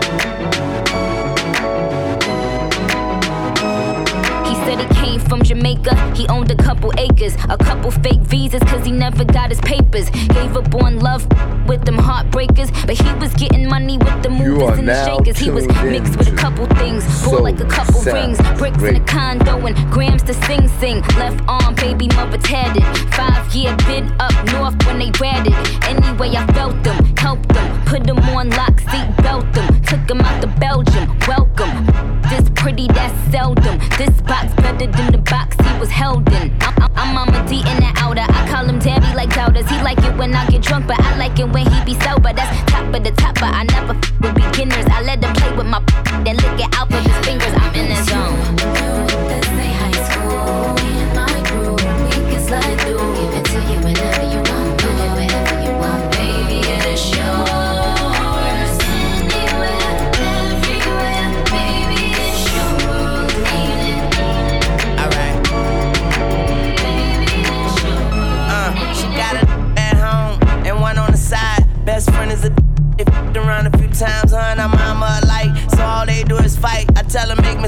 From Jamaica, he owned a couple acres, a couple fake visas, cause he never got his papers. Gave up on love with them heartbreakers, but he was getting money with the movers and the shakers. He was mixed with a couple things, bought like a couple rings, bricks in a condo and grams to sing sing. Left arm, baby mother tatted, five year bid up north when they ratted. Anyway, I felt them, helped them, put them on lock, seat belt them, took them out to Belgium, welcome. This pretty, that's seldom. This box better than the box he was held in. I'm, I'm, I'm Mama D in the outer. I call him Daddy like doubters. He like it when I get drunk, but I like it when he be sober. That's top of the top, but I never f with beginners. I let him play with my p then lick it out with his fingers. I'm in the zone.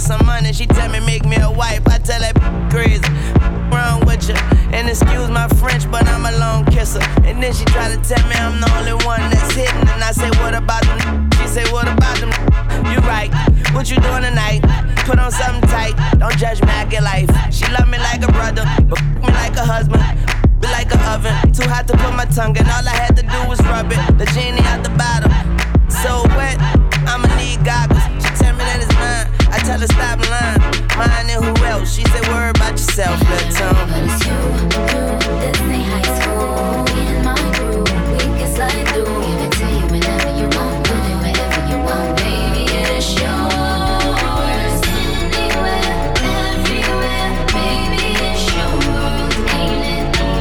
some money, she tell me make me a wife. I tell that crazy, wrong with you. And excuse my French, but I'm a long kisser. And then she try to tell me I'm the only one that's hitting. And I say, what about them? She say, what about them? You right, what you doing tonight? Put on something tight, don't judge me, I get life. She love me like a brother, but f me like a husband. Be like an oven, too hot to put my tongue in. All I had to do was rub it, the genie out the bottom. So wet, I'ma need goggles. She tell me that it's mine, I tell her stop lying. Mine and who else? She said worry about yourself, little Tom. But it's you, you, this ain't high school. We in my group, we can slide through. Give it to you whenever you want, do it wherever you want, baby, it's yours. Anywhere, everywhere, baby, it's your world, ain't it?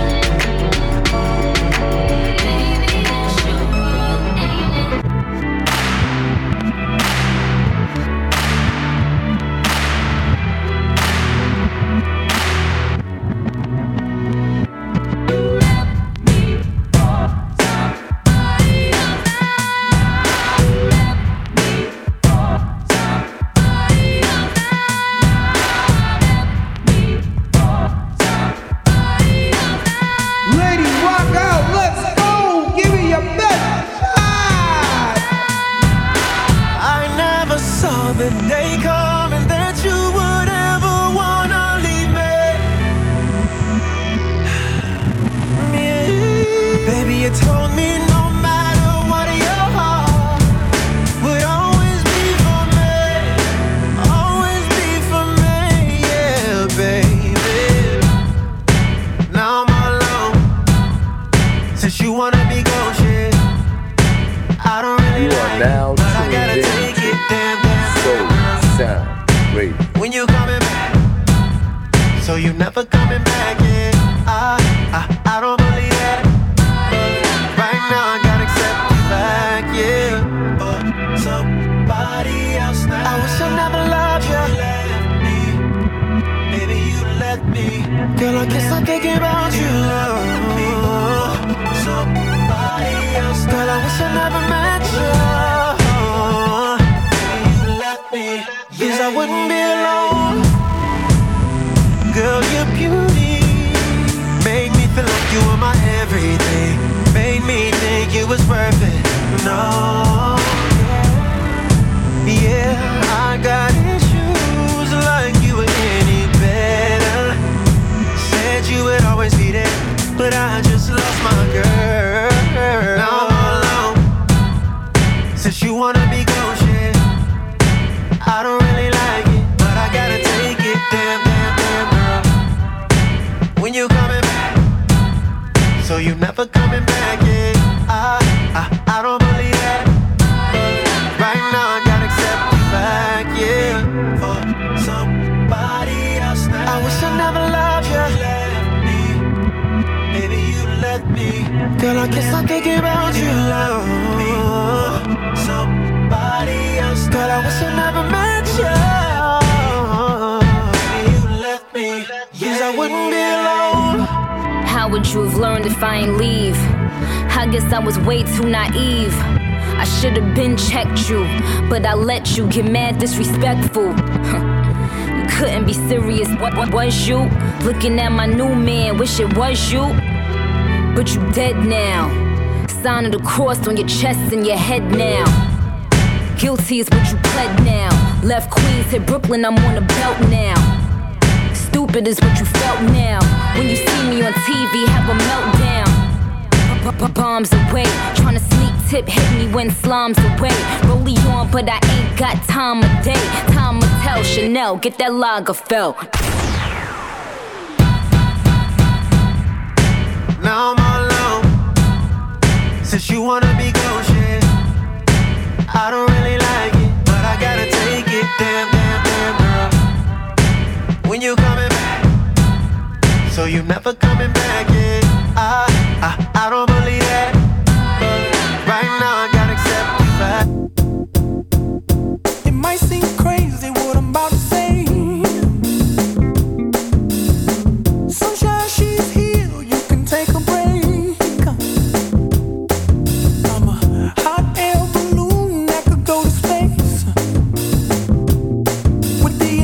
Baby, it's your world, ain't it? Ladies, rock out. Let's go. Give me your best shot. I never saw the day coming that you would ever wanna leave me. Yeah. Baby, you told me no matter what, your heart would always be for me, always be for me, yeah, baby. Now I'm alone, since you wanna be gone, shit. I don't really You are like now it, but I gotta tuned in take it, damn, damn, Soul damn. Sound Radio. When you coming back, so you never coming back, yeah. I, I, I don't believe that, but right now I gotta accept the fact, yeah. But somebody else now. I wish I never loved you. Left me, baby, you left me. Girl, I guess I'm thinking about you. Somebody else. Girl, I wish I never met you. Baby, you left me. Yes, I wouldn't be alone. Girl, your beauty made me feel like you were my everything. Made me think it was worth it. No, yeah, I got issues like you were any better. Said you would always be there, but I just lost my girl. Now I'm alone, since you wanna be gone, shit. I don't really like it, but I gotta take it, damn, damn, damn, girl. When you coming back, so you never coming back, yeah. I, I, I don't believe that, but right now I gotta accept the fact, yeah. For somebody else now. I wish I never loved you. Left me, baby, you left me. Girl, I guess I'm thinking about you. Somebody else. Girl, I wish I never met you. Baby, you left me. Yes, I wouldn't be alone. How would you have learned if I ain't leave? I guess I was way too naive. I should have been checked you, but I let you get mad disrespectful. You couldn't be serious, what, what was you? Looking at my new man, wish it was you. But you dead now. Sign of the cross on your chest and your head now. Guilty is what you pled now. Left Queens, hit Brooklyn, I'm on the belt now. Stupid is what you felt now. When you see me on T V, have a meltdown. Bombs away, tryna sneak tip, hit me when slime's away. Rollie on, but I ain't got time of day. Time will tell, Chanel, get that Lagerfeld. Now I'm all alone, since you wanna be gone, shit. I don't really like it, but I gotta take it, damn, damn, damn, girl. When you coming back, so you never coming back, yeah. I, I, I don't believe that, but right now I gotta accept the fact. It might seem crazy what I'm about to say. Sunshine, she's here, you can take a break. I'm a hot air balloon that could go to space. With the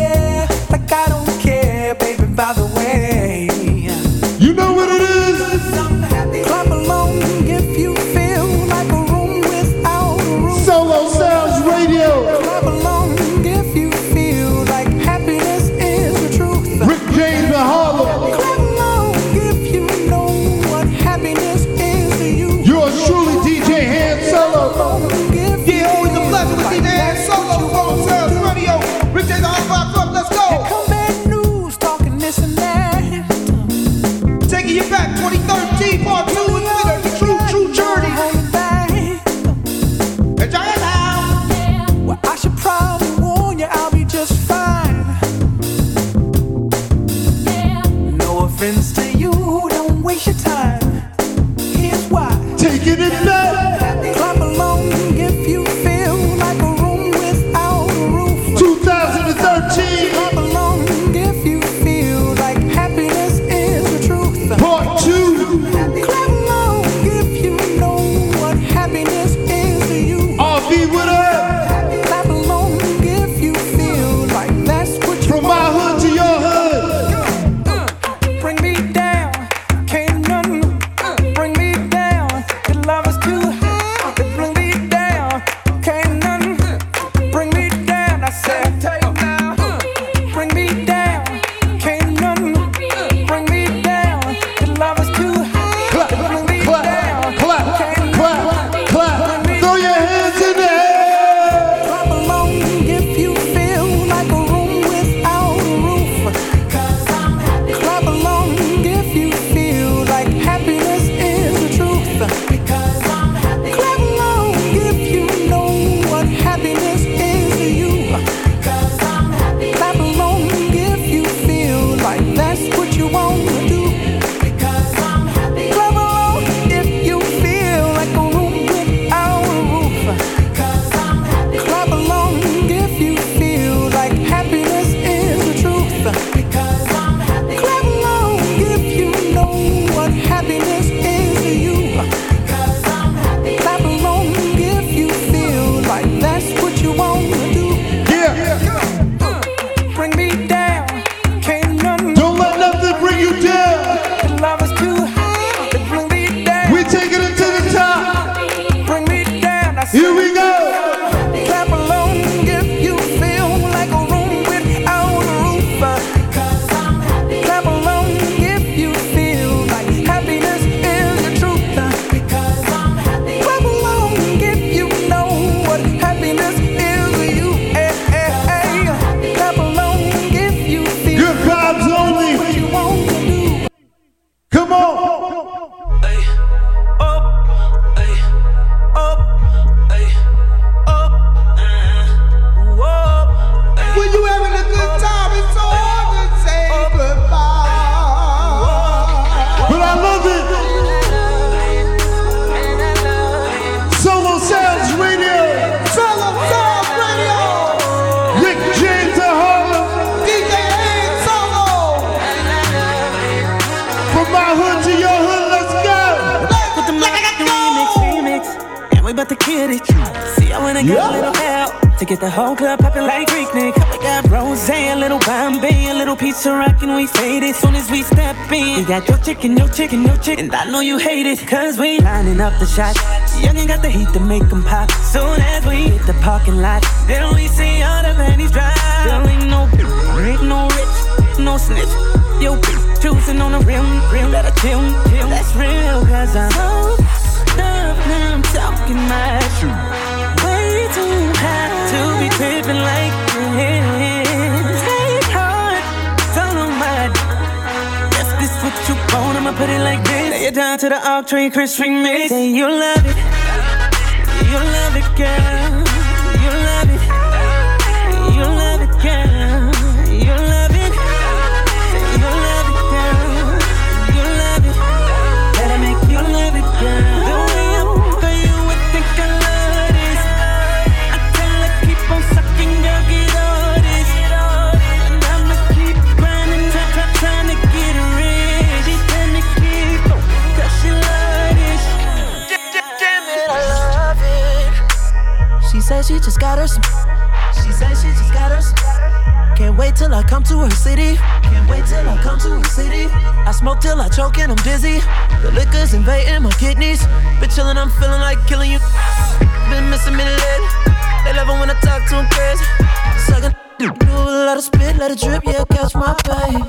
about to kill it. See, I wanna get a little help to get the whole club poppin' like Greek Nick. We got rosé, a little Bombay, a little pizza rockin', we faded. Soon as we step in, we got your chicken, your chicken, your chicken. And I know you hate it, cause we lining up the shots. Youngin' got the heat to make them pop. Soon as we hit the parking lot, then we see all the panties drop. There ain't no, ain't no rich, no snitch. Yo, bitch, choosing on the rim, rim, let her chill, chill. That's real, cause I'm so stuck, now I'm talking my truth. Way too high to be tripping like this. Take heart, follow my. If this what you want, I'ma put it like this. Lay it down to the Arc Tree Chris remix. Say you love it, you love it, girl. You love it, you love it, girl. You love it, you love it, girl. You love it, better make you love it, girl. The way I for you would think I love this. I tell her keep on sucking, girl, get all this. And I'ma keep grinding, try, try, trying to get rich. She tell me keep on, cause she love this. Damn it, I love it. She said she just got her some. She said she just got her some. Can't wait till I come to her city. Can't wait till I come to her city. I smoke till I choke and I'm dizzy. The liquor's invading my kidneys. Been chillin', I'm feeling like killing you. Been missing me lately. They love it when I talk to them crazy. Suckin', do a lot of spit, let it drip. Yeah, catch my baby.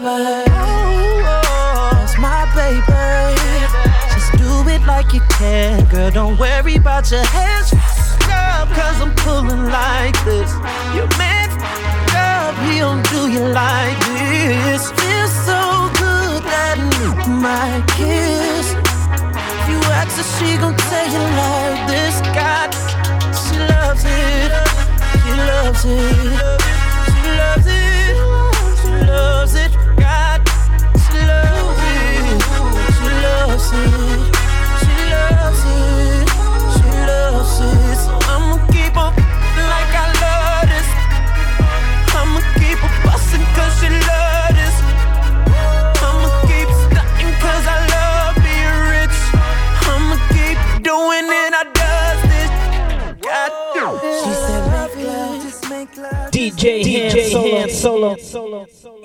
That's my baby. Just do it like you can, girl. Don't worry about your hands. Cause I'm pulling like this. Your man, girl, he don't do you like this. Feels so good that my kiss. If you ask her, she gon' tell you like this. God, she loves it. She loves it. She loves it. She loves it. God, she loves it. She loves it. She loves it. She loves it. So I'ma keep on like I love this. I'ma keep on bustin' cause she love this. I'ma keep stuntin' cause I love being rich. I'ma keep doing it, I does this. God damn. She said make love, just make love. D J, D J Hand Solo.